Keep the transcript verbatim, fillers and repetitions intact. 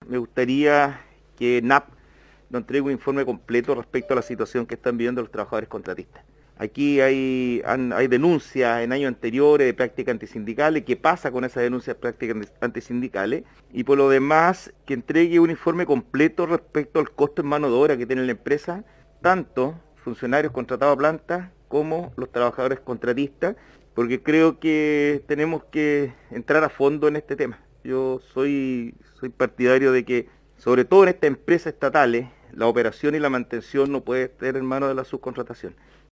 me gustaría que N A P nos entregue un informe completo respecto a la situación que están viviendo los trabajadores contratistas. Aquí hay, han, hay denuncias en años anteriores de prácticas antisindicales. ¿Qué pasa con esas denuncias de prácticas antisindicales? Y por lo demás, que entregue un informe completo respecto al costo en mano de obra que tiene la empresa, tanto funcionarios contratados a planta como los trabajadores contratistas, porque creo que tenemos que entrar a fondo en este tema. Yo soy, soy partidario de que, sobre todo en estas empresas estatales, la operación y la mantención no puede estar en manos de la subcontratación.